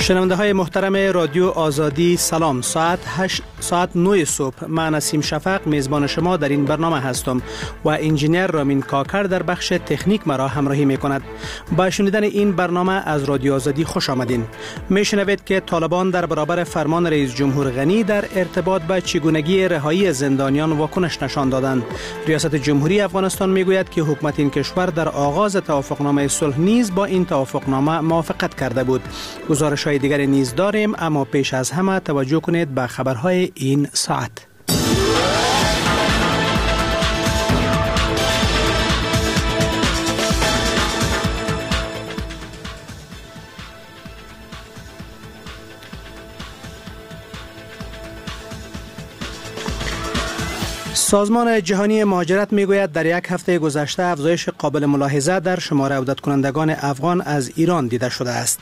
شنونده های محترم رادیو آزادی سلام. ساعت 9 صبح من نسیم شفق میزبان شما در این برنامه هستم و انجینیر رامین کاکر در بخش تکنیک مرا همراهی می کند. با شنیدن این برنامه از رادیو آزادی خوش آمدین. میشنوید که طالبان در برابر فرمان رئیس جمهور غنی در ارتباط با چگونگی رهایی زندانیان واکنش نشان دادند. ریاست جمهوری افغانستان میگوید که حکومت این کشور در آغاز توافقنامه صلح نیز با این توافقنامه موافقت کرده بود. گزارش های دیگر نیز داریم، اما پیش از همه توجه کنید به خبرهای این ساعت. سازمان جهانی مهاجرت میگوید در یک هفته گذشته افزایش قابل ملاحظه در شمار عودت کنندگان افغان از ایران دیده شده است.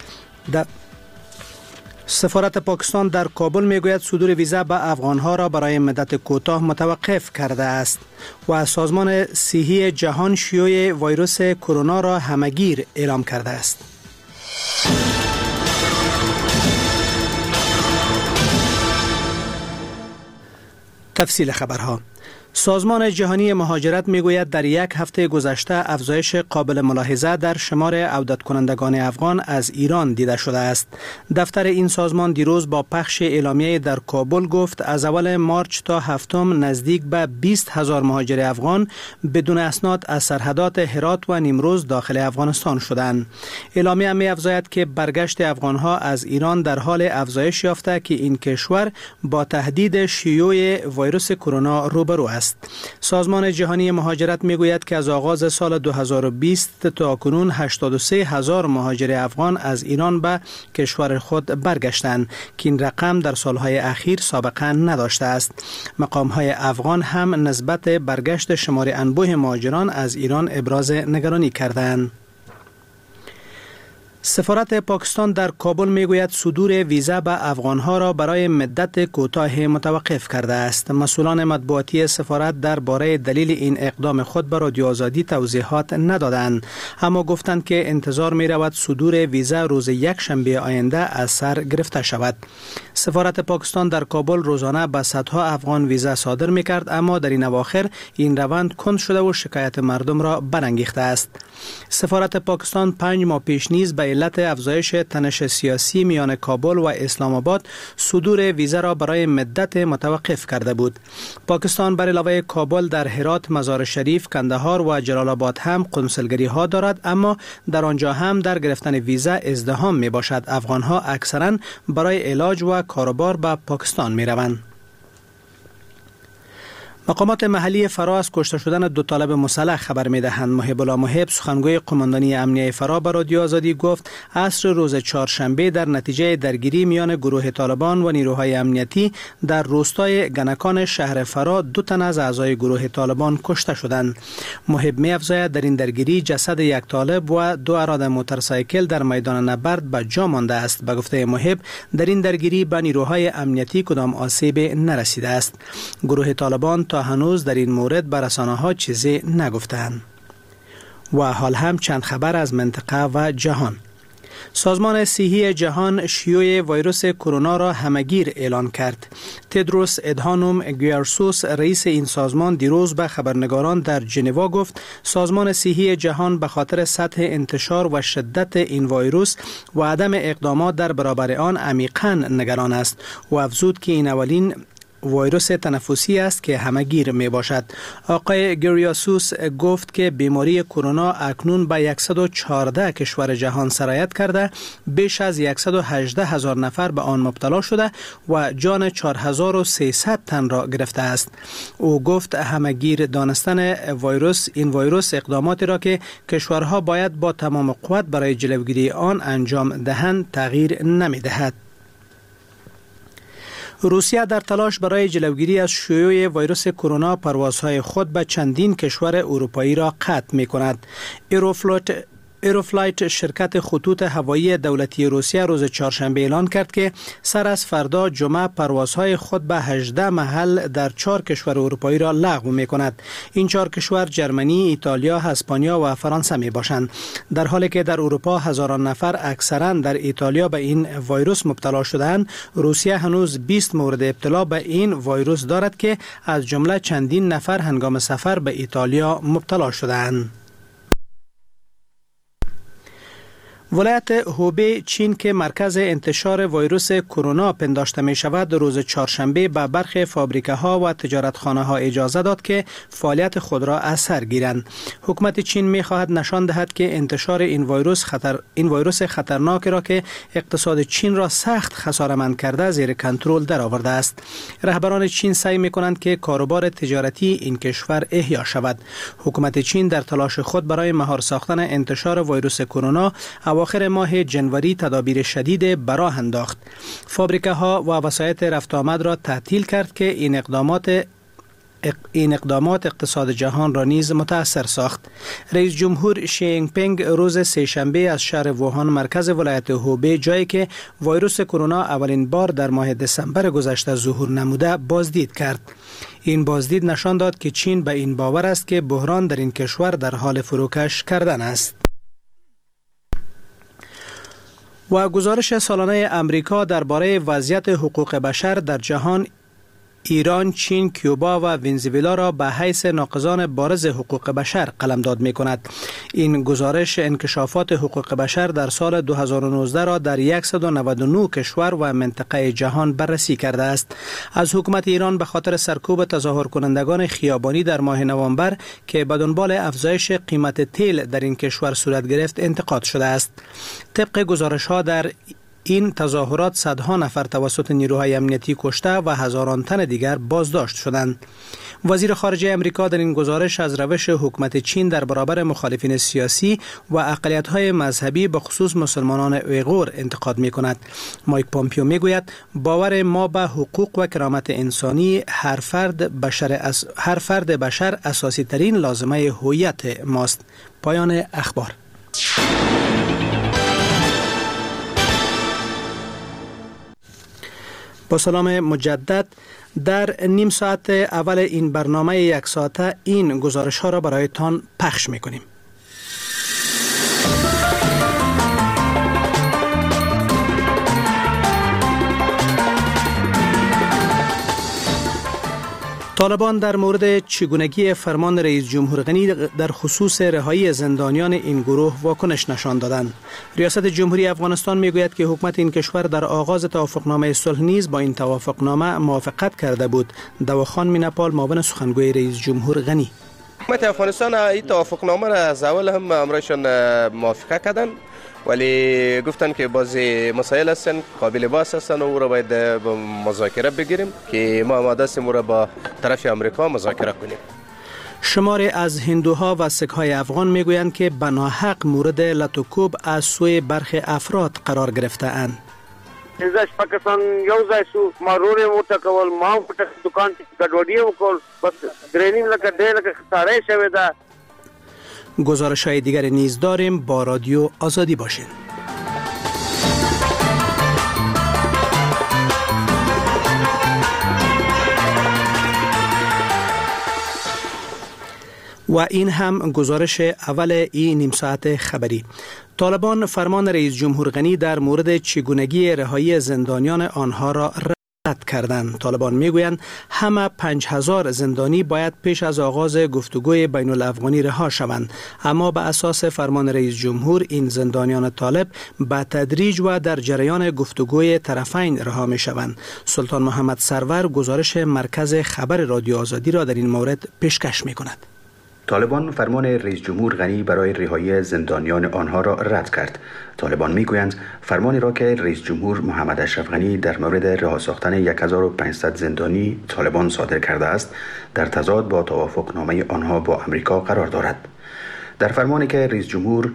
سفارت پاکستان در کابل میگوید صدور ویزا به افغانها را برای مدت کوتاه متوقف کرده است و سازمان صحی جهان شیوع ویروس کرونا را همهگیر اعلام کرده است. تفصیل خبرها. سازمان جهانی مهاجرت میگوید در یک هفته گذشته افزایش قابل ملاحظه در شمار عودت کنندگان افغان از ایران دیده شده است. دفتر این سازمان دیروز با پخش اعلامیه در کابل گفت از اول مارچ تا هفتم نزدیک به 20,000 مهاجر افغان بدون اسناد از سرحدات هرات و نیمروز داخل افغانستان شدند. اعلامیه می افزاید که برگشت افغانها از ایران در حال افزایش یافته که این کشور با تهدید شیوع ویروس کرونا روبرو است. سازمان جهانی مهاجرت میگوید که از آغاز سال 2020 تا کنون 83,000 مهاجر افغان از ایران به کشور خود برگشتند که این رقم در سالهای اخیر سابقه نداشته است. مقامهای افغان هم نسبت برگشت شمار انبوه مهاجران از ایران ابراز نگرانی کردند. سفارت پاکستان در کابل میگوید صدور ویزا به افغانها را برای مدت کوتاه متوقف کرده است. مسئولان مطبوعاتی سفارت درباره دلیل این اقدام خود به رادیو آزادی توضیحات ندادند، اما گفتند که انتظار می رود صدور ویزا روز یک شنبه آینده از سر گرفته شود. سفارت پاکستان در کابل روزانه به صدها افغان ویزا صادر می کرد، اما در این اواخر این روند کند شده و شکایت مردم را برانگیخته است. سفارت پاکستان 5 ماه پیش نیز به علت افزایش تنش سیاسی میان کابل و اسلام آباد صدور ویزا را برای مدت متوقف کرده بود. پاکستان بر علاوه کابل در هرات، مزار شریف، کندهار و جلال آباد هم قنصلگری ها دارد، اما در آنجا هم در گرفتن ویزا ازدحام می باشد. افغان ها اکثرا برای علاج و کاروبار به پاکستان می روند. مقامات محلی فرا از کشته شدن 2 طالب مسلح خبر می‌دهند. محب الله محب سخنگوی قماندانی امنیه فرا به رادیو آزادی گفت عصر روز چهارشنبه در نتیجه درگیری میان گروه طالبان و نیروهای امنیتی در روستای گنکان شهر فرا 2 تن از اعضای گروه طالبان کشته شدند. محب می‌افزاید در این درگیری جسد یک طالب و 2 اراده موتورسایکل در میدان نبرد به جا مانده است. به گفته محب در این درگیری به نیروهای امنیتی کدام آسیب نرسیده است. گروه طالبان تا هنوز در این مورد به رسانه‌ها چیزی نگفتند. و حال هم چند خبر از منطقه و جهان. سازمان صحی جهان شیوع ویروس کرونا را همهگیر اعلان کرد. تدروس ادهانوم گیبریسوس رئیس این سازمان دیروز به خبرنگاران در ژنو گفت سازمان صحی جهان به خاطر سطح انتشار و شدت این ویروس و عدم اقدامات در برابر آن عمیقاً نگران است و افزود که این اولین ویروس تنفسی است که همهگیر می باشد. آقای گریاسوس گفت که بیماری کرونا اکنون به 114 کشور جهان سرایت کرده، بیش از 118,000 نفر به آن مبتلا شده و جان 4300 تن را گرفته است. او گفت همهگیر دانستن این ویروس اقداماتی را که کشورها باید با تمام قوت برای جلوگیری آن انجام دهند تغییر نمی دهد. روسیه در تلاش برای جلوگیری از شیوع ویروس کرونا پروازهای خود به چندین کشور اروپایی را قطع می کند. ایروفلایت شرکت خطوط هوایی دولتی روسیه روز چهارشنبه اعلان کرد که سر از فردا جمعه پروازهای خود به 18 محل در 4 کشور اروپایی را لغو می کند. این 4 کشور جرمنی، ایتالیا، اسپانیا و فرانسه می باشند. در حالی که در اروپا هزاران نفر اکثرا در ایتالیا به این ویروس مبتلا شدند، روسیه هنوز 20 مورد ابتلا به این ویروس دارد که از جمله چندین نفر هنگام سفر به ایتالیا مبتلا شدند. ولایت هوبی چین که مرکز انتشار ویروس کرونا پنداشته می شود روز چهارشنبه به برخی فابریکه ها و تجارتخانه ها اجازه داد که فعالیت خود را از سر گیرند. حکومت چین می خواهد نشان دهد که انتشار این ویروس خطرناک را که اقتصاد چین را سخت خساره‌مند کرده زیر کنترل درآورده است. رهبران چین سعی می کنند که کاروبار تجارتی این کشور احیا شود. حکومت چین در تلاش خود برای مهار ساختن انتشار ویروس کرونا اواخر ماه جنوری تدابیر شدید به راه انداخت. فابریکه ها و وسایط رفت آمد را تعطیل کرد که این اقدامات اقتصاد جهان را نیز متاثر ساخت. رئیس جمهور شی جین پینگ روز سه‌شنبه از شهر ووهان مرکز ولایت هوبی، جایی که ویروس کرونا اولین بار در ماه دسامبر گذشته ظهور نموده، بازدید کرد. این بازدید نشان داد که چین به این باور است که بحران در این کشور در حال فروکش کردن است. و گزارش سالانه امریکا درباره وضعیت حقوق بشر در جهان ایران، چین، کوبا و ونزوئلا را به حیث ناقضان بارز حقوق بشر قلمداد می کند. این گزارش انکشافات حقوق بشر در سال 2019 را در 199 کشور و منطقه جهان بررسی کرده است. از حکومت ایران به خاطر سرکوب تظاهر کنندگان خیابانی در ماه نوامبر که به دنبال افزایش قیمت تیل در این کشور صورت گرفت انتقاد شده است. طبق گزارش ها در این تظاهرات صدها نفر توسط نیروهای امنیتی کشته و هزاران تن دیگر بازداشت شدند. وزیر خارجه امریکا در این گزارش از روش حکومت چین در برابر مخالفین سیاسی و اقلیت‌های مذهبی به خصوص مسلمانان اویغور انتقاد می‌کند. مایک پامپیو می‌گوید باور ما به حقوق و کرامت انسانی هر فرد بشر اساسی ترین لازمه هویت ماست. پایان اخبار. با سلام مجدد، در نیم ساعت اول این برنامه یک ساعته این گزارش ها را برایتان پخش میکنیم. طالبان در مورد چگونگی فرمان رئیس جمهور غنی در خصوص رهایی زندانیان این گروه واکنش نشان دادند. ریاست جمهوری افغانستان میگوید که حکومت این کشور در آغاز توافقنامه صلح نیز با این توافقنامه موافقت کرده بود. دواخان مینپال، معاون سخنگوی رئیس جمهور غنی: حکومت افغانستان این توافقنامه را از اول هم امرشان موافقه کردند، ولی گفتن که بعضی مسائل هستن قابل بحث هستن و او را باید با مذاکره بگیریم که ما آماده هستیم او را با طرف امریکا مذاکره کنیم. شماری از هندوها و سکهای افغان میگویند که به ناحق مورد لطوکوب از سوی برخی افراد قرار گرفته اند. زش پاکستان یو ځای شو مارور موټه کول ما دکان ګډوډي وکول بس درینیم لکه ډېر لکه خساره شوی ده. گزارش های دیگر نیز داریم. با رادیو آزادی باشین. و این هم گزارش اول این نیم ساعت خبری. طالبان فرمان رئیس جمهور غنی در مورد چگونگی رهایی زندانیان آنها را رد کردند. طالبان میگویند همه 5000 زندانی باید پیش از آغاز گفتگوی بین الافغانی رها شوند، اما به اساس فرمان رئیس جمهور این زندانیان طالب به تدریج و در جریان گفتگوی طرفین رها می شوند. سلطان محمد سرور گزارش مرکز خبر رادیو آزادی را در این مورد پیشکش می کند. طالبان فرمان رئیس جمهور غنی برای رهایی زندانیان آنها را رد کرد. طالبان میگویند فرمانی را که رئیس جمهور محمد اشرف غنی در مورد رها ساختن 1500 زندانی طالبان صادر کرده است، در تضاد با توافقنامه آنها با امریکا قرار دارد. در فرمانی که رئیس جمهور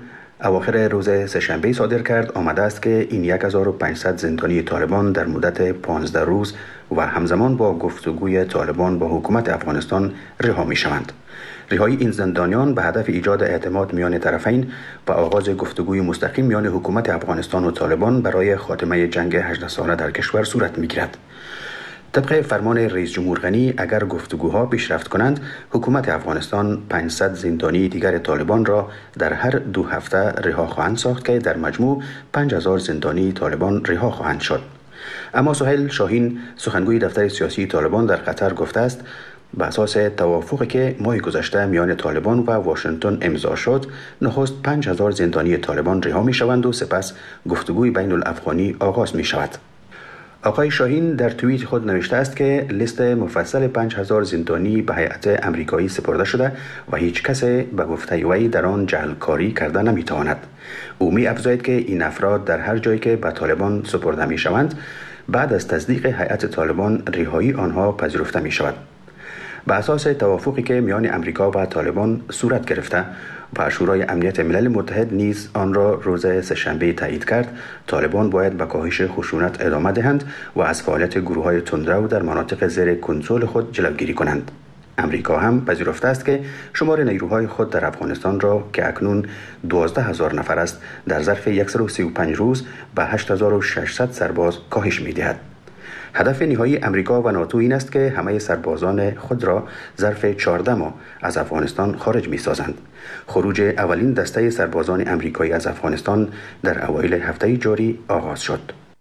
اواخر روز سه‌شنبه صادر کرد آمده است که این 1500 زندانی طالبان در مدت 15 روز و همزمان با گفتگوی طالبان با حکومت افغانستان رها می شوند. رهایی این زندانیان به هدف ایجاد اعتماد میان طرفین و آغاز گفتگوی مستقیم میان حکومت افغانستان و طالبان برای خاتمه جنگ 18 ساله در کشور صورت می‌گیرد. طبق فرمان رئیس جمهور غنی اگر گفتگوها پیشرفت کنند، حکومت افغانستان 500 زندانی دیگر طالبان را در هر 2 هفته رها خواهند ساخت که در مجموع 5000 زندانی طالبان رها خواهند شد. اما سهیل شاهین سخنگوی دفتر سیاسی طالبان در قطر گفته است به اساس توافقی که ماه گذشته میان طالبان و واشنگتن امضا شد، نخست 5000 زندانی طالبان رها می شوند و سپس گفتگوی بین الافغانی آغاز می شود. آقای شاهین در توییت خود نوشته است که لیست مفصل 5000 زندانی به هیئت امریکایی سپرده شده و هیچ کس به گفته وی در آن جعلکاری کرده نمیتواند. او می افزاید که این افراد در هر جایی که به طالبان سپرده می شوند، بعد از تصدیق هیئت طالبان رهایی آنها پذیرفته می شود. به اساس توافقی که میان امریکا و طالبان صورت گرفته و شورای امنیت ملل متحد نیز آن را روز سه‌شنبه تایید کرد، طالبان باید به کاهش خشونت ادامه دهند و از فعالیت گروه‌های تندرو در مناطق زیر کنترل خود جلوگیری کنند. امریکا هم پذیرفته است که شمار نیروهای خود در افغانستان را که اکنون 12000 نفر است، در ظرف 135 روز به 8600 سرباز کاهش می‌دهد. هدف نهایی امریکا و ناتو این است که همه سربازان خود را ظرف 14 ماه از افغانستان خارج می سازند. خروج اولین دسته سربازان امریکایی از افغانستان در اوایل هفته جاری آغاز شد.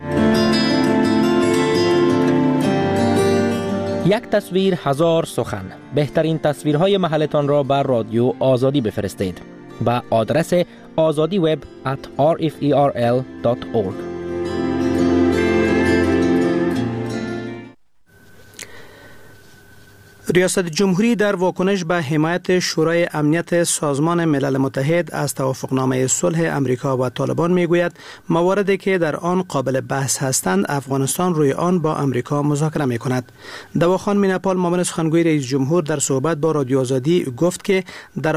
یک تصویر هزار سخن. بهترین تصویرهای محلتان را بر رادیو آزادی بفرستید به آدرس azadiweb@rferl.org. ریاست جمهوری در واکنش به حمایت شورای امنیت سازمان ملل متحد از توافقنامه صلح امریکا و طالبان میگوید مواردی که در آن قابل بحث هستند افغانستان روی آن با امریکا مذاکره میکند. دواخان میناپال معاون سخنگوی رئیس جمهور در صحبت با رادیو آزادی گفت که در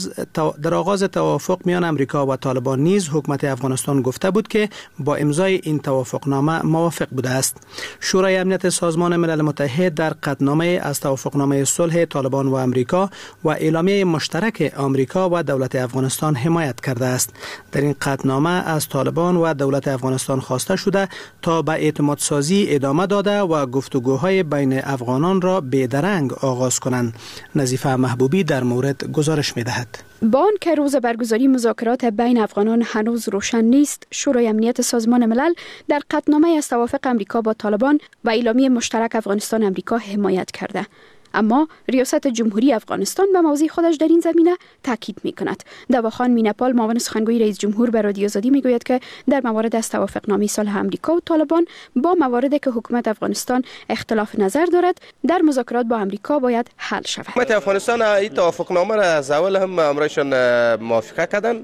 آغاز توافق میان امریکا و طالبان نیز حکومت افغانستان گفته بود که با امضای این توافقنامه موافق بوده است. شورای امنیت سازمان ملل متحد در قطعنامه از توافقنامه صلح طالبان و امریکا و اعلامیه مشترک آمریکا و دولت افغانستان حمایت کرده است. در این قطعنامه از طالبان و دولت افغانستان خواسته شده تا به اعتماد سازی ادامه داده و گفتگوهای بین افغانان را بیدرنگ آغاز کنند. نظیفه محبوبی در مورد گزارش می‌دهد. با آنکه روز برگزاری مذاکرات بین افغانان هنوز روشن نیست، شورای امنیت سازمان ملل در قطعنامه از توافق امریکا با طالبان و اعلامیه مشترک افغانستان امریکا حمایت کرده. اما ریاست جمهوری افغانستان به موضع خودش در این زمینه تاکید می‌کند. دواخان میناپال معاون سخنگوی رئیس جمهور به رادیو آزادی میگوید که در موارد از توافقنامه صلح امریکا و طالبان با مواردی که حکومت افغانستان اختلاف نظر دارد در مذاکرات با امریکا باید حل شود. حکومت افغانستان این توافقنامه را از اول هم امرایشان موافقه کردن،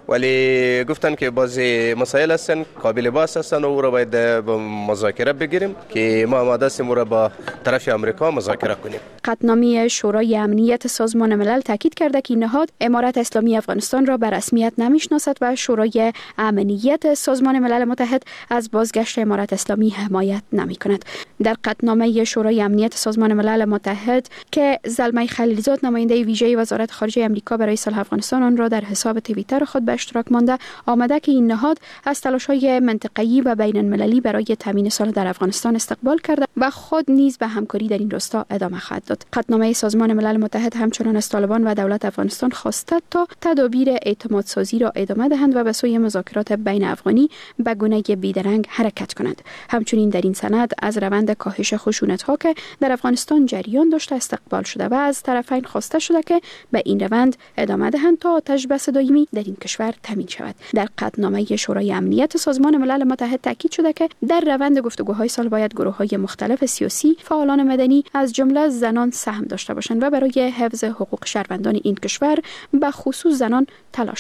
ولی گفتن که بعضی مسائل هستن قابل بحث هستن و او را باید با مذاکره بگیریم که ما آماده هستیم او را با طرف امریکا مذاکره کنیم. قطعنامه شورای امنیت سازمان ملل تاکید کرده که نهاد امارت اسلامی افغانستان را به رسمیت نمیشناسد و شورای امنیت سازمان ملل متحد از بازگشت امارت اسلامی حمایت نمی‌کند. در قطعنامه شورای امنیت سازمان ملل متحد که زلمه خلیلزاد نماینده ویژه وزارت خارجه آمریکا برای صلح افغانستان آن را در حساب توییتر خود به اشتراک مانده آمده که این نهاد از تلاش‌های منطقه‌ای و بین‌المللی برای تامین صلح در افغانستان استقبال کرده و خود نیز به همکاری در این راستا ادامه خواهد داد. قطعنامه سازمان ملل متحد همچنان از طالبان و دولت افغانستان خواسته تا تدابیر اعتماد سازی را ادامه دهند و به سوی مذاکرات بین افغانی به گونه بیدرنگ حرکت کنند. همچنین در این سند از روند کاهش خشونت‌ها که در افغانستان جریان داشته استقبال شده و از طرفین خواسته شده که به این روند ادامه دهند تا آتش بس دائمی در این کشور تامین شود. در قطعنامه شورای امنیت سازمان ملل متحد تاکید شده که در روند گفتگوهای صلح باید گروه‌های مختلف سیاسی، فعالان مدنی از جمله زنان سهم داشته باشند و برای حفظ حقوق شهروندان این کشور به خصوص زنان تلاش شود.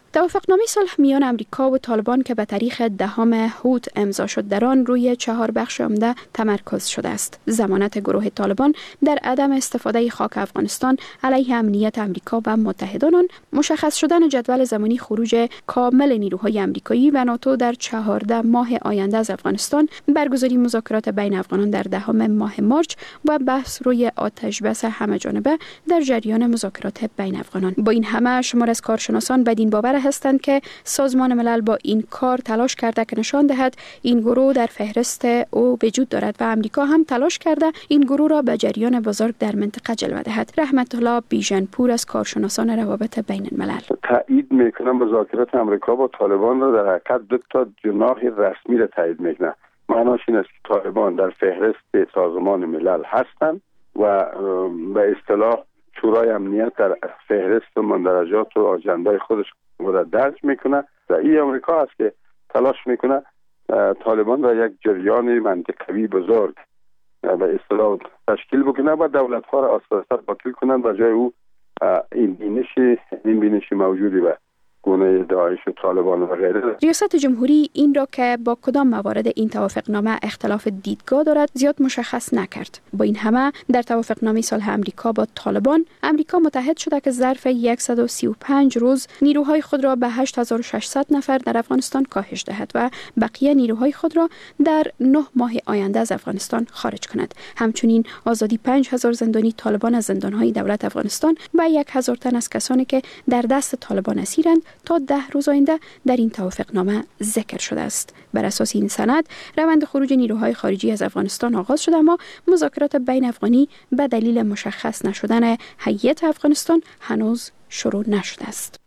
توافقنامه صلح میان امریکا و طالبان که به تاریخ 10 هوت امضا شد در آن روی 4 بخش عمده تمرکز شده است. ضمانت گروه طالبان در عدم استفاده خاک افغانستان علیه امنیت امریکا و متحدان آن، مشخص شدن جدول زمانی خروج کامل نیروهای امریکایی و ناتو در 14 ماه آینده از افغانستان، برگزاری مذاکرات بین افغانان در 10 ماه مارچ و بحث روی آتش بس همه جانبه در جریان مذاکرات بین افغانان. با این همه شمار از کارشناسان بدین باور هستند که سازمان ملل با این کار تلاش کرده که نشان دهد این گروه در فهرست او وجود دارد و امریکا هم تلاش کرده این گروه را به جریان بزرگ در منطقه جلوه دهد. رحمت الله بیژنپور از کارشناسان روابط بین الملل تایید میکنه مذاکرات امریکا با طالبان را در حقیقت دو تا جناح رسمی را تایید میکنه. معناش این است که طالبان در فهرست سازمان ملل هستند و به اصطلاح شورای امنیت در فهرست مندرجات و آجندای خودش را درج میکنه و این امریکا است که تلاش میکنه طالبان را یک جریان منطقوی بزرگ به اصطلاح تشکیل بکنه و دولت‌ها را آستانه باطل کنند و جای او این بینشی موجودی و گونه داعش و طالبان و غیره. ریاست جمهوری این را که با کدام موارد این توافقنامه اختلاف دیدگاه دارد زیاد مشخص نکرد. با این همه در توافقنامه صلح امریکا با طالبان، امریکا متحد شده که ظرف 135 روز نیروهای خود را به 8600 نفر در افغانستان کاهش دهد و بقیه نیروهای خود را در 9 ماه آینده از افغانستان خارج کند. همچنین آزادی 5000 زندانی طالبان از زندانهای دولت افغانستان و 1000 تن از کسانی که در دست طالبان اسیرند تا 10 روز آینده در این توافقنامه ذکر شده است. بر اساس این سند روند خروج نیروهای خارجی از افغانستان آغاز شده، اما مذاکرات بین افغانی به دلیل مشخص نشدن هیئت افغانستان هنوز شروع نشده است.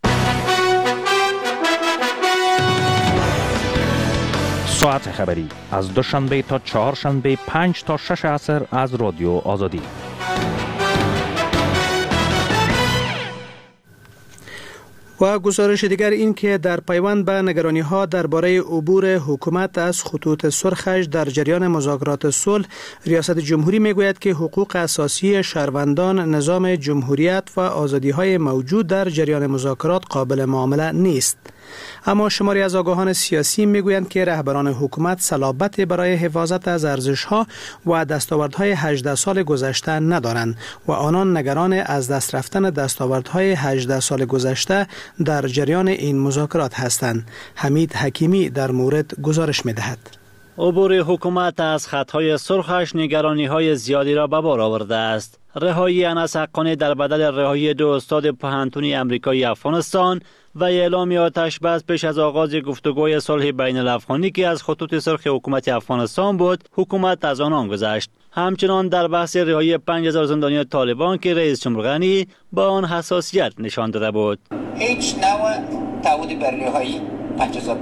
ساعت خبری از دوشنبه تا چهارشنبه 5 تا 6 عصر از رادیو آزادی. و گزارش دیگر این که در پیوند به نگرانی‌ها درباره عبور حکومت از خطوط سرخش در جریان مذاکرات صلح، ریاست جمهوری میگوید که حقوق اساسی شهروندان، نظام جمهوریت و آزادی‌های موجود در جریان مذاکرات قابل معامله نیست. اما شماری از آگاهان سیاسی میگویند که رهبران حکومت صلابت برای حفاظت از ارزش‌ها و دستاوردهای 18 سال گذشته ندارند و آنان نگران از دست رفتن دستاوردهای 18 سال گذشته در جریان این مذاکرات هستند. حمید حکیمی در مورد گزارش می‌دهد. عبور حکومت از خطهای سرخش نگرانی‌های زیادی را به بار آورده است. رهایی انس حقانی در بدل رهایی 2 استاد پوهنتون امریکایی افغانستان و اعلام آتش بس پیش از آغاز گفتگوی صلح بین الافغانی که از خطوط سرخ حکومت افغانستان بود، حکومت از آنان گذشت. همچنان در بحث رهایی 5000 زندانی طالبان که رئیس جمهور غنی با آن حساسیت نشان داده بود. هیچ نوع تعهدی بر رهایی 5000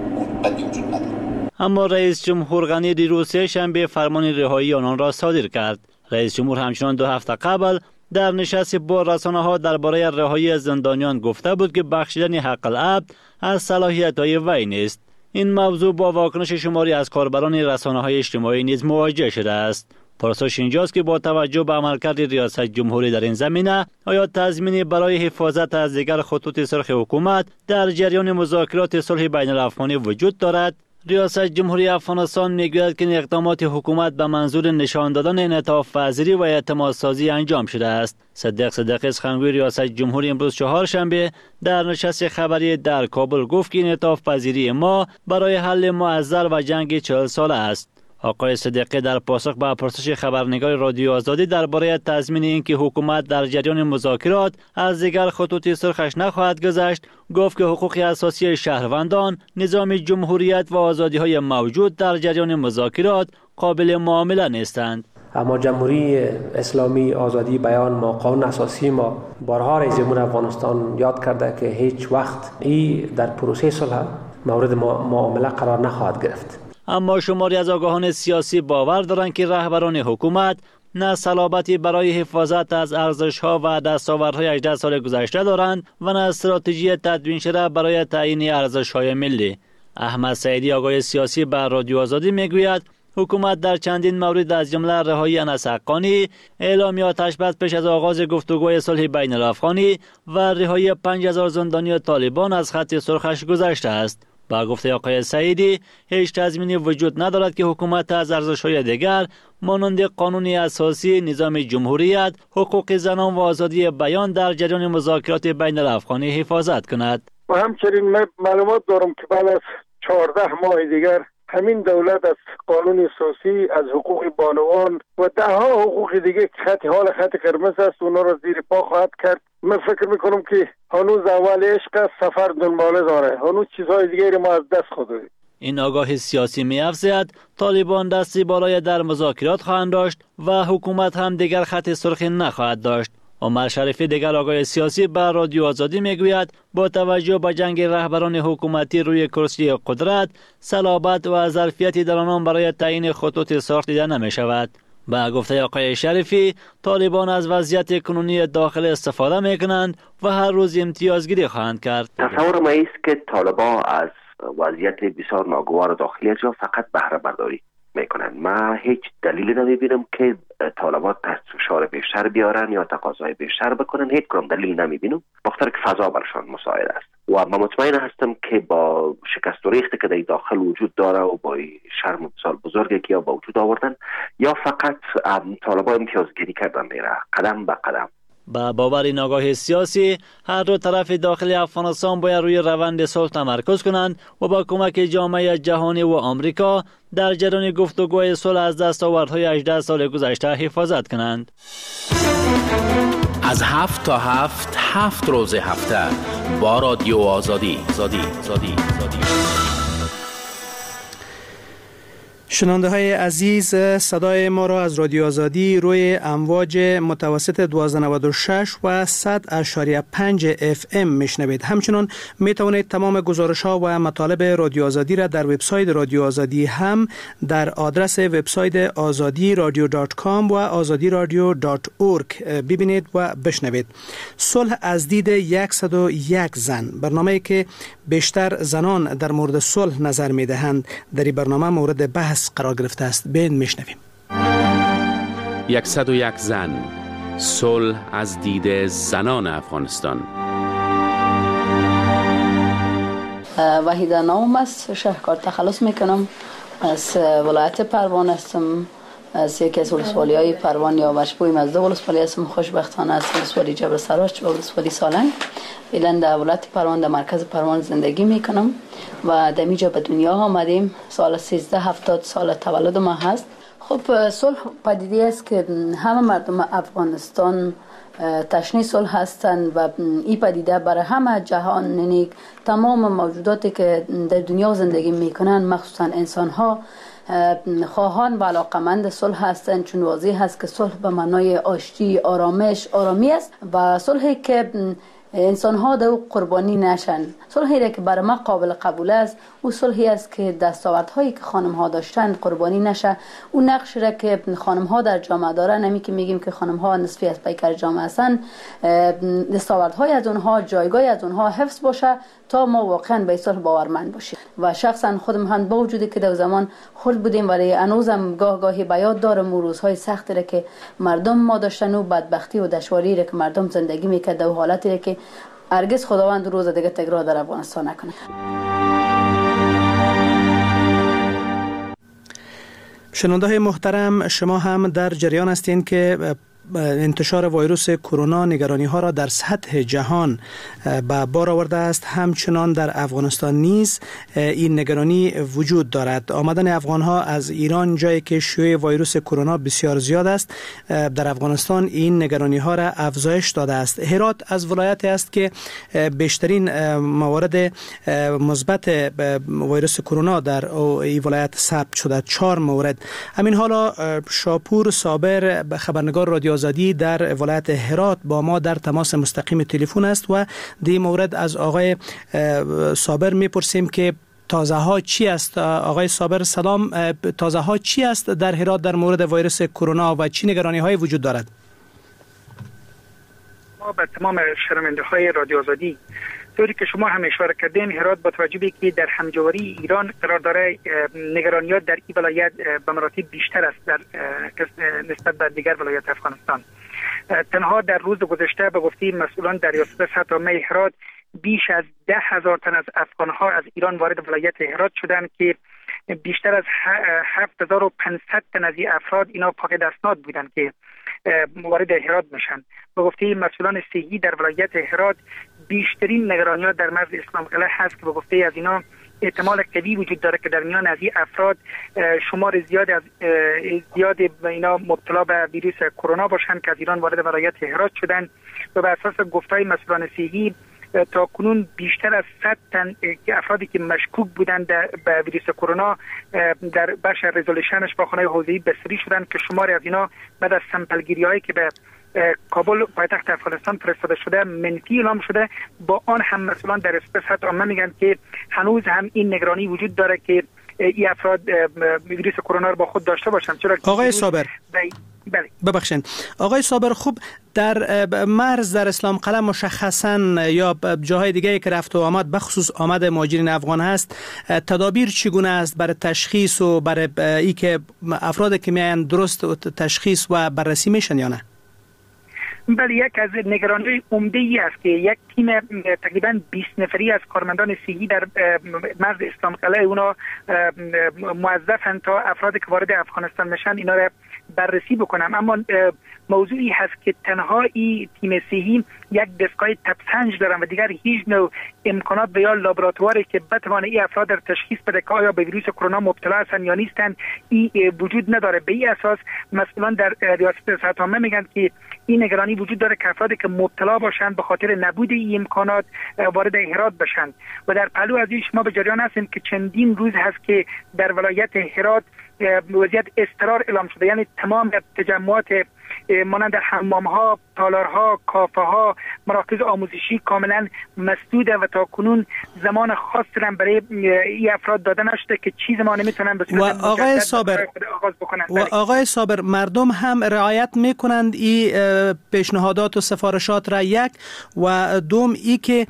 بدی وجود ندارد. اما رئیس جمهور غنی دیروز شنبه فرمان رهایی آنان را صادر کرد. رئیس جمهور همچنان 2 هفته قبل در نشست با رسانه‌ها درباره رهایی زندانیان گفته بود که بخشیدن حق العبد از صلاحیت‌های وی نیست. این موضوع با واکنش شماری از کاربران رسانه‌های اجتماعی نیز مواجه شده است. پرسش اینجاست که با توجه به عملکرد ریاست جمهوری در این زمینه، آیا تضمینی برای حفاظت از دیگر خطوط سرخ حکومت در جریان مذاکرات صلح بین الافغانی وجود دارد؟ ریاست جمهوری افغانستان میگوید که اقدامات حکومت به منظور نشان دادن انعطاف پذیری و اعتماد سازی انجام شده است. صدیق صدیقی سخنگوی ریاست جمهوری امروز چهارشنبه در نشست خبری در کابل گفت که انعطاف پذیری ما برای حل معضل و جنگ 40 ساله است. آقای صدیقی در پاسخ به پرسش خبرنگار رادیو آزادی درباره تضمین اینکه حکومت در جریان مذاکرات از دیگر خطوط سرخش نخواهد گذشت، گفت که حقوق اساسی شهروندان، نظام جمهوریت و آزادی‌های موجود در جریان مذاکرات قابل معامله نیستند. اما جمهوری اسلامی، آزادی بیان ما، قانون اساسی ما، بارها رئیس جمهور افغانستان یاد کرده که هیچ وقت این در پروسه صلح مورد معامله قرار نخواهد گرفت. اما شماری از آگاهان سیاسی باور دارند که رهبران حکومت نه صلابتی برای حفاظت از ارزش‌ها و دستاوردهای 18 سال گذشته دارند و نه استراتژی تدوین شده برای تعیین ارزش‌های ملی. احمد سعیدی، آگاه سیاسی، بر رادیو آزادی میگوید حکومت در چندین مورد از جمله رهایی انس حقانی، اعلام آتش بس پیش از آغاز گفتگوی صلح بین الافغانی و رهایی 5000 زندانی طالبان از خط سرخش گذشته است. با گفته آقای سعیدی، هیچ تضمینی وجود ندارد که حکومت از ارزش‌های دیگر مانند قانون اساسی، نظام جمهوریت، حقوق زنان و آزادی بیان در جریان مذاکرات بین الافغانی حفاظت کند. و همچنین معلومات دارم که بعد از 14 ماه دیگر همین دولت از قانون اساسی، از حقوق بانوان و دهها حقوق دیگه حال خط قرمز است، اونا را زیر پا خواهد کرد. من فکر میکنم که هنوز اول عشق است، سفر دنباله داره، هنوز چیزهای دیگری ما از دست خود دادیم. این آگاهی سیاسی می‌افزاید طالبان دستی بالای در مذاکرات خواهند داشت و حکومت هم دیگر خط سرخی نخواهد داشت. عمر شریفی دیگر آگاه سیاسی به رادیو آزادی میگوید با توجه به جنگ رهبران حکومتی روی کرسی قدرت، صلابت و ظرفیتی در آنان برای تعیین خطوط سرخ دیده نمی شود. با گفته آقای شریفی، طالبان از وضعیت کنونی داخل استفاده می کنند و هر روز امتیازگیری خواهند کرد. تصور ما است که طالبان از وضعیت بسیار ناگوار داخلی جا فقط بهره برداری میکنن. ما هیچ دلیلی نمیبینم که طالبان تحت فشار بیشتر بیارن یا تقاضای بیشتر بکنن. هیچ کدام دلیل نمیبینم، بخاطر که فضا برشان مساعد است و من مطمئن هستم که با شکست و ریختی که در داخل وجود داره و با شرم بسیار بزرگی که با وجود آوردن، یا فقط طالبان امتیازگیری کردن میره قدم به قدم. با باور این آگاهی سیاسی، هر دو طرف داخل افغانستان باید روی روند صلح تمرکز کنند و با کمک جامعه جهانی و آمریکا در جریان گفتگوی صلح از دستاوردهای 18 سال گذشته حفاظت کنند. از 7 تا 7 روز هفته با رادیو آزادی. شنونده های عزیز، صدای ما را از رادیو آزادی روی امواج متوسط 1296 و 100.5 FM میشنوید. همچنان می توانید تمام گزارش ها و مطالب رادیو آزادی را در وبسایت رادیو آزادی هم در آدرس وبسایت azadiradio.com و azadiradio.org ببینید و بشنوید. صلح از دید 101 زن، برنامه‌ای که بیشتر زنان در مورد صلح نظر می دهند، در این برنامه مورد بحث قرار گرفته است. بین میشنویم. 101 زن، صلح از دید زنان افغانستان. وحیده نام است، شهرکار تخلص میکنم، از ولایت پروان هستم، از یکی از ولسوالی‌های پروان یا وشبویم. از دو ولسوالی هستم، خوشبختانه از ولسوالی جبر سراج و ولسوالی سالنگ. فعلا در ولایت پروان در مرکز پروان زندگی میکنم و در اینجا به دنیا آمدیم. سال 1370 سال تولد ما هست. خب صلح پدیده است که همه مردم افغانستان تشنه صلح هستند و این پدیده برای همه جهان، یعنی تمام موجوداتی که در دنیا زندگی میکنن، مخصوصا انسان ها، خواهان و علاقمند صلح هستند، چون واضح هست که صلح به معنای آشتی، آرامش، آرامی است و صلحی که انسان ها در قربانی نشن. صلحی که برای ما قابل قبول است، او صلحی است که دستاوردهایی که خانم ها داشتن قربانی نشه. اون نقشی را که خانم ها در جامعه دارن، نمی که میگیم که خانم ها نصفی از پیکر جامعه هستن، دستاوردهای از اونها، جایگاه از اونها حفظ باشه تا ما واقعا به صلح باورمند باشیم. و شخصا خودم هم با وجودی که در زمان خود بودیم، ولی هنوزم گاهی به یاد دارم روزهای سختی را که مردم ما داشتن و بدبختی و دشواری را که مردم زندگی میکرد و حالتی را که هرگز خداوند روز دیگه تکرار در افغانستان نکنه. شنونده‌های محترم، شما هم در جریان هستین که انتشار ویروس کرونا نگرانی ها را در سطح جهان به بار آورده است. همچنان در افغانستان نیز این نگرانی وجود دارد. آمدن افغان ها از ایران، جایی که شیوع ویروس کرونا بسیار زیاد است، در افغانستان این نگرانی ها را افزایش داده است. هرات از ولایتی است که بیشترین موارد مثبت ویروس کرونا در این ولایت ثبت شده، 4 مورد. همین حالا شاپور صابر، خبرنگار رادیو آزادی در ولایت هرات، با ما در تماس مستقیم تلفن است و در مورد از آقای صابر میپرسیم که تازه ها چی است. آقای صابر سلام، تازه ها چی است در هرات در مورد ویروس کرونا و چی نگرانی های وجود دارد؟ ما به تمام شنونده های رادیو آزادی طوری که شما هم اشاره کردین، هرات با توجه به که در همجواری ایران قرار داره، نگرانیات در این ولایت به مراتب بیشتر است در نسبت به دیگر ولایات افغانستان. تنها در روز گذشته به گفته مسئولان در ریاست صحت عامه هرات بیش از 10,000 تن از افغان‌ها از ایران وارد ولایت هرات شدند که بیشتر از 7,500 تن از این افراد اینا فاقد اسناد بودند که وارد هرات میشن. به گفته مسئولان صحی در ولایت هرات بیشترین نگرانیات در مرز اسلام قلعه هست که به گفته از اینا احتمال قوی وجود داره که در میان از این افراد شمار زیاد اینا مبتلا به ویروس کرونا باشند که از ایران وارد ولایت هرات شدن و بر اساس گفتهای مسئولان صحی تا کنون بیشتر از 100 تن افرادی که مشکوک بودند به ویروس کرونا در بخش رزولوشنش با خانه حوزه‌ای بستری شدند که شماری از اینا بعد از سمپلگیری‌هایی که به کابل پایتخت افغانستان فرستاده شده منفی اعلام شده. با آن هم مسئولان در صحت عامه میگن که هنوز هم این نگرانی وجود داره که این افراد ویروس کرونا رو با خود داشته باشند. چرا آقای صابر بله. ببخشید آقای صابر، خوب در مرز در اسلام قلعه مشخصا یا جاهای دیگه که رفت و آمد بخصوص آمد مهاجرین افغان هست، تدابیر چگونه است برای تشخیص و برای ای که افراد که میاین درست تشخیص و بررسی میشن یا نه؟ بله، یک از نگرانی عمده ای است که یک تیم تقریبا 20 نفری از کارمندان صحی در مرز اسلام قلعه اونا موظفن تا افرادی که وارد افغانستان میشن اینا را بررسی بکنم. اما موضوعی هست که تنها این تیم صحی یک دستگاه تبسنج دارن و دیگر هیچ نوع امکانات و یا لابراتواری که بتوانه این افراد را تشخیص بده که آیا به ویروس کرونا مبتلا هستند یا نیستند این وجود نداره. به این اساس مسئولان در ریاست صحت عامه میگن که این نگرانی وجود داره که افرادی که مبتلا باشند به خاطر نبود این امکانات وارد هرات بشند. و در پهلو از این شما به جریان هستیم که چندین روز هست که در ولایت هرات وضعیت اضطرار اعلام شده، یعنی تمام تجمعات مانند حمام‌ها، تالارها، کافه‌ها، مراکز آموزشی کاملا مسدوده و تا کنون زمان خاص هم برای این افراد داده نشده که چی زمان میتونن به صورت و آقای صابر و آقای صابر مردم هم رعایت میکنند این پیشنهادات و سفارشات را، یک و دوم ای که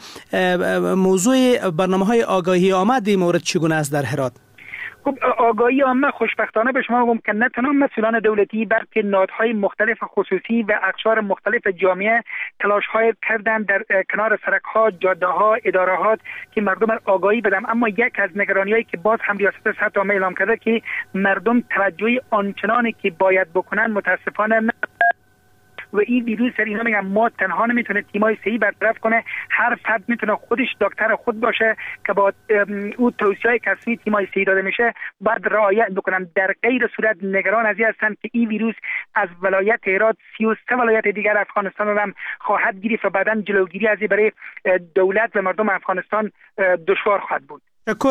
موضوع برنامه‌های آگاهی آمدی مورد چگونه است در هرات؟ خب آگاهی عامه خوشبختانه به شما میگم که نه تنها مسئولان دولتی بلکه نهادهای مختلف خصوصی و اقشار مختلف جامعه تلاش‌های کردن در کنار سرک‌ها، جاده‌ها، ادارهات که مردم آگاهی بدن. اما یک از نگرانی‌هایی که باز هم ریاست صحت عامه اعلام کرده که مردم توجه آنچنانی که باید بکنن متاسفانه و این ویروس اینا میگم ما تنها نمیتونه تیمای صحی برطرف کنه، هر فرد میتونه خودش دکتر خود باشه که با اون توصیه‌ای که از تیمای صحی داده میشه بعد رعایت بکنن. در غیر صورت نگران از این هستن که این ویروس از ولایت هرات 33 ولایت دیگر افغانستان رو هم خواهد گرفت و بعداً جلوگیری از این برای دولت و مردم افغانستان دشوار خواهد بود.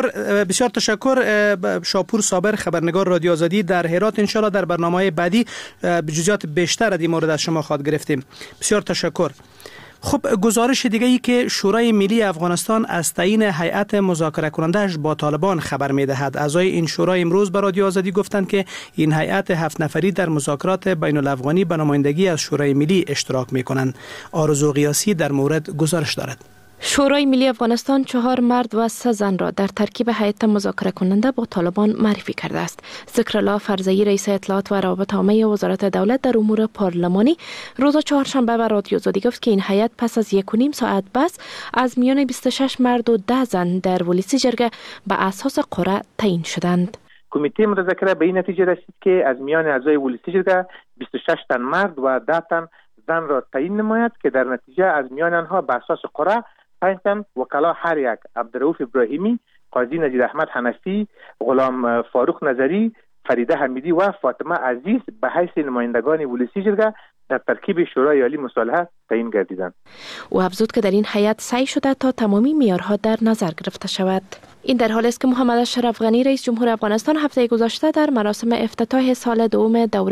بسیار تشکر. شاپور صابر، خبرنگار رادیو آزادی در هرات. انشالله در برنامه‌های بعدی جزئیات بیشتر از این مورد از شما خواهد گرفتیم. بسیار تشکر. خب گزارش دیگه ای که شورای ملی افغانستان از تعیین هیئت مذاکره کننده‌اش با طالبان خبر می‌دهد. اعضای این شورای امروز به رادیو آزادی گفتند که این هیئت 7 نفری در مذاکرات بین الافغانی به نمایندگی از شورای ملی اشتراک می‌کنند. آرزو قیاسی در مورد گزارش دارد. شورای ملی افغانستان 4 مرد و 3 زن را در ترکیب هیئت مذاکره کننده با طالبان معرفی کرده است. ذکرالله فرزئی رئیس اطلاعات و روابط عامه وزارت دولت در امور پارلمانی روز چهارشنبه به رادیو آزادی گفت که این هیئت پس از 1.5 ساعت بس از میان 26 مرد و 10 زن در ولسی جرگه به اساس قرعه تعیین شدند. کمیته مذاکره به این نتیجه رسید که از میان اعضای ولسی جرگه 26 تن مرد و 10 تن زن را تعیین نماید که در نتیجه از میان آنها به اساس قرعه 5 تن وکلا هر یک: عبدالرؤوف ابراهیمی، قاضی نجیب احمد حنفی، غلام فاروق نظری، فریده حمیدی و فاطمه عزیز به حیث نمایندگان ولسی جرگه در ترکیب شورای عالی مصالحه تعیین گردیدند. او افزود که در این هیئت سعی شده تا تمامی معیارها در نظر گرفته شود. این در حالی است که محمد اشرف غنی رئیس جمهور افغانستان هفته گذشته در مراسم افتتاح سال دوم دوره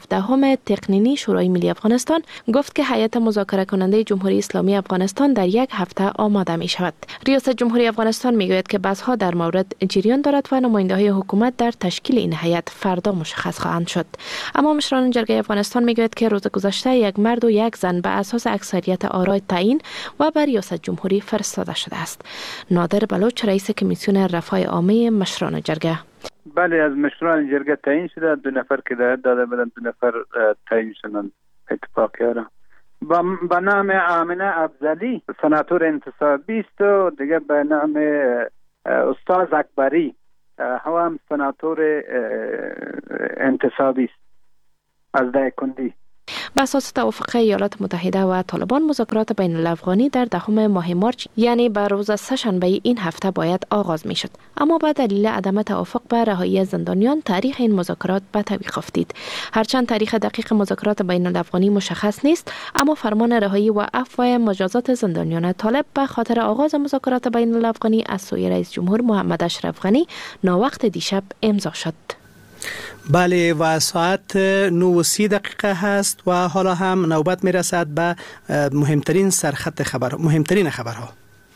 17 تقنینی شورای ملی افغانستان گفت که هیئت مذاکره کننده جمهوری اسلامی افغانستان در 1 هفته آماده می شود. ریاست جمهوری افغانستان می گوید که بحث‌ها در مورد جریان دارد و نماینده‌های حکومت در تشکیل این هیئت فردا مشخص خواهند شد. اما مشران جرگه افغانستان می گوید که روز گذشته 1 مرد و 1 زن به اساس لحاظ اکثریت آرای تعیین و بر ریاست جمهوری فرستاده شده است. نادر بلوچ رئیس کمیسیون رفاه عامه مشران جرگه: بله، از مشران جرگه تعیین شده. 2 نفر که داده بودن 2 نفر تعیین شدن اتفاق کردن. با نام آمنه افضلی سناتور انتصابی است و دیگه به نام استاد اکبری هم سناتور انتصابی است از دایکندی. به اساس توافق ایالات متحده و طالبان، مذاکرات بین الافغانی در 10 ماه مارچ یعنی به روز سه‌شنبه این هفته باید آغاز می شد، اما به دلیل عدم توافق به رهایی زندانیان تاریخ این مذاکرات به تعویق افتید. هرچند تاریخ دقیق مذاکرات بین الافغانی مشخص نیست، اما فرمان رهایی و عفو مجازات زندانیان طالب به خاطر آغاز مذاکرات بین الافغانی از سوی رئیس جمهور محمد اشرف غنی ناوقت دیشب امضا شد. بله، و ساعت 9:30 هست و حالا هم نوبت می رسد به مهمترین خبرها.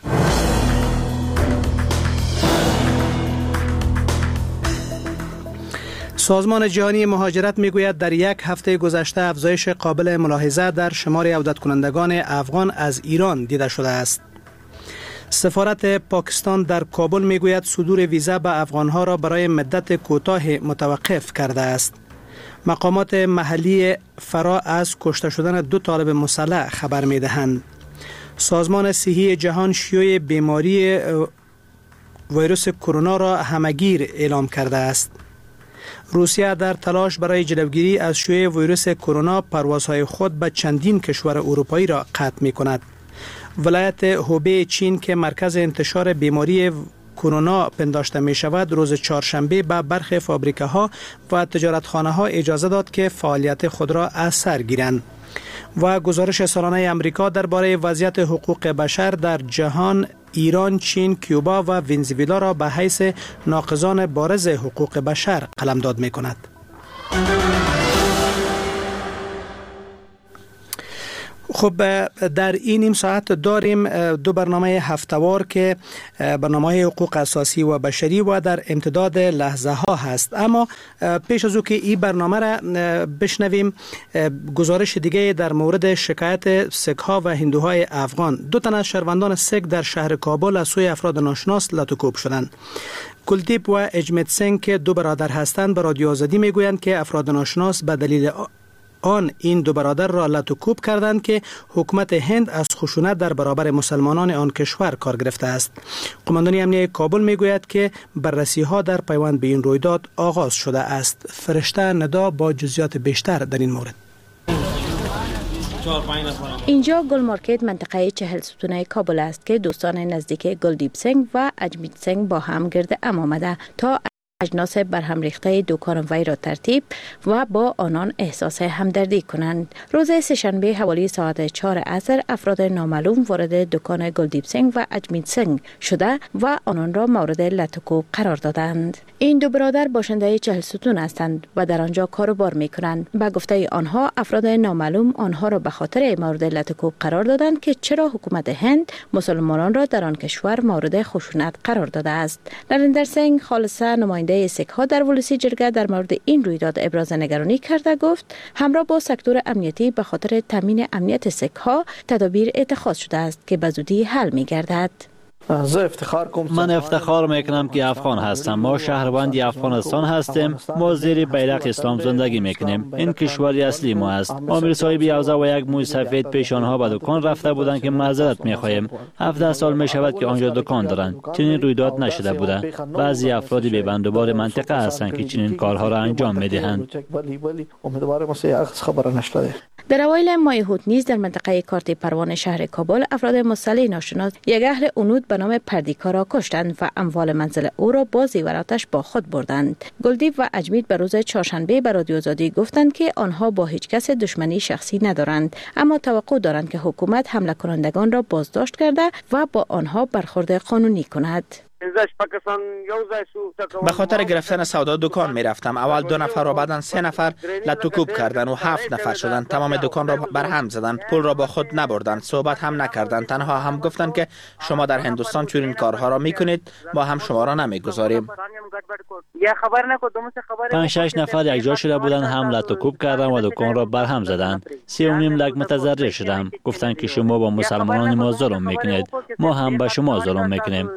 سازمان جهانی مهاجرت می گوید در 1 هفته گذشته افزایش قابل ملاحظه در شمار عودت کنندگان افغان از ایران دیده شده است. سفارت پاکستان در کابل میگوید صدور ویزا به افغانها را برای مدت کوتاه متوقف کرده است. مقامات محلی فرا از کشته شدن 2 طالب مسلح خبر میدهند. سازمان صحی جهان شیوع بیماری ویروس کرونا را همهگیر اعلام کرده است. روسیه در تلاش برای جلوگیری از شیوع ویروس کرونا پروازهای خود به چندین کشور اروپایی را قطع می کند. ولایت هوبی چین که مرکز انتشار بیماری کرونا پنداشته می شود، روز چهارشنبه به برخی فابریکه ها و تجارتخانه ها اجازه داد که فعالیت خود را از سر گیرند. و گزارش سالانه امریکا درباره وضعیت حقوق بشر در جهان ایران، چین، کیوبا و ونزوئلا را به حیث ناقضان بارز حقوق بشر قلمداد می کند. خب در این نیم ساعت داریم 2 برنامه هفته‌وار که برنامه حقوق اساسی و بشری و در امتداد لحظه ها هست. اما پیش از او که این برنامه را بشنویم، گزارش دیگه در مورد شکایت سیک ها و هندوهای افغان. 2 تن از شهروندان سیک در شهر کابل از سوی افراد ناشناس لطوکوب شدند. کلدیپ و اجمت سنگ که 2 برادر هستند به رادیو آزادی میگویند که افراد ناشناس به دلیل این 2 برادر را لطوکوب کردند که حکومت هند از خشونت در برابر مسلمانان آن کشور کار گرفته است. قماندانی امنیه کابل میگوید که بررسی ها در پیوند به این رویداد آغاز شده است. فرشته ندا با جزئیات بیشتر در این مورد. اینجا گل مارکت منطقه 40 ستونه کابل است که دوستان نزدیک گلدیپ سنگ و اجمیت سنگ با هم گرد آمده تا اجناس برهم ریخته دکان وی را ترتیب و با آنان احساس همدردی کنند. روز سه‌شنبه حوالی ساعت 4 عصر افراد نامعلوم وارد دکان گلدیپ سنگ و اجمیت سنگ شده و آنان را مورد لطوکوب قرار دادند. این 2 برادر باشنده 40 ستون هستند و در آنجا کاروبار می کنند. به گفته آنها، افراد نامعلوم آنها را به خاطر مورد لطوکوب قرار دادند که چرا حکومت هند مسلمانان را در آن کشور مورد خشونت قرار داده است. نریندر سنگ، خالصه نماینده سیک ها در ولسی جرگه، در مورد این رویداد ابراز نگرانی کرده گفت همراه با سکتور امنیتی به خاطر تامین امنیت سیک ها تدابیر اتخاذ شده است که به زودی حل می گردد. من افتخار میکنم که افغان هستم. ما شهروندی افغانستان هستیم. ما زیر بیرق اسلام زندگی میکنیم. این کشوری اصلی ما است. امیر صاحب یوزه و 1 موی سفید پیش آنها به دکان رفته بودند که معذرت میخواهیم. 17 سال میشود که آنجا دکان دارند. چنین رویداد نشده بوده. بعضی افرادی ببندوبار منطقه هستند که چنین کارها را انجام میدهند. در اوایل ماه هوت نیز در منطقه کارت پروان شهر کابل افراد مسلح ناشناس 1 اهل اونود به نام پردیکا را کشتند و اموال منزل او را با زیوراتش با خود بردند. گلدیپ و اجمیت به روز چهارشنبه به رادیو آزادی گفتند که آنها با هیچ کس دشمنی شخصی ندارند، اما توقع دارند که حکومت حمله کنندگان را بازداشت کرده و با آنها برخورد قانونی کند. به خاطر گرفتن سودا دکان می رفتم. اول 2 نفر و بعدا 3 نفر لطوکوب کردن و 7 نفر شدن. تمام دکان را برهم زدن. پول را با خود نبردن. صحبت هم نکردن. تنها هم گفتن که شما در هندوستان چنین کارها را میکنید، ما هم شما را نمیگذاریم. 5-6 نفر یک جا شده بودن، هم لطوکوب کردن و دکان را برهم زدن. 3.5 لک متضرر شدم. گفتن که شما با مسلمانان ما ظلم میکنید، ما هم به شما ظلم میکنیم.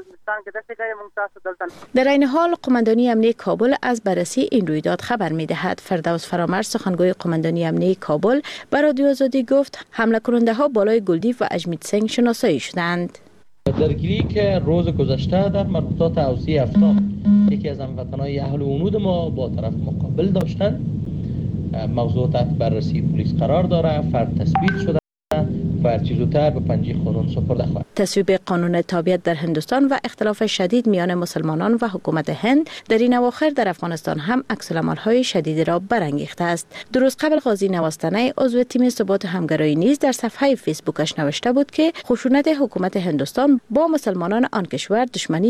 در این حال قماندانی امنیه کابل از بررسی این رویداد خبر می‌دهد. فردوس فرامرز سخنگوی قماندانی امنیه کابل به رادیو آزادی گفت حمله کننده ها بالای گلدیو و اجمیت سنگ شناسایی شدند. درگیری که روز گذشته در مربوطات اوصی 7 یکی از هموطنان اهل ونود ما با طرف مقابل داشتند، موضوع تحت بررسی پلیس قرار داره، فرد تثبیت شده و هر چیز زودتر به پنجه قانون سپرده خواهد. تصویب قانون تابعیت در هندوستان و اختلاف شدید میان مسلمانان و حکومت هند در این اواخر در افغانستان هم عکس‌العمل‌های شدید را برانگیخته است. درست قبل قاضی نواستنه عضو تیم ثبات همگرایی نیز در صفحه فیسبوکش نوشته بود که خشونت حکومت هندوستان با مسلمانان آن کشور دشمنی